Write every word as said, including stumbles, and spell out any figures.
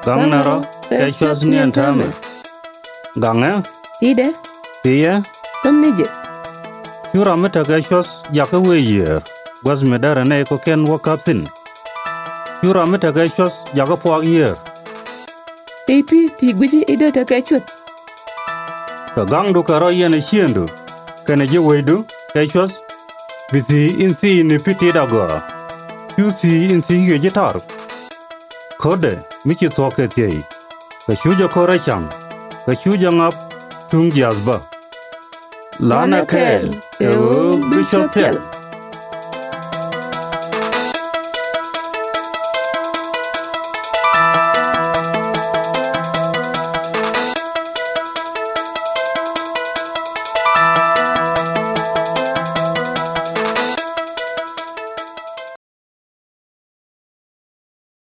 Gang naro, kashwas ni antame. Gange? Tide? Tiye? Tumnije? Yura meta kashwas yaka weye. Was medara ne ko ken wakapsin. Yura meta kashwas yaka po year. Tipi ti guji ida ta kachwat. Ka gang do karo yene shiendu. Kana je wedu kashwas. Bizi insi ni piti dago. Yusi insi ye jitar. Kode michi soke tiye. Ka shuja kore chang. Ka shuja ngap tung jazba. Lana kel. Eo bishop tel.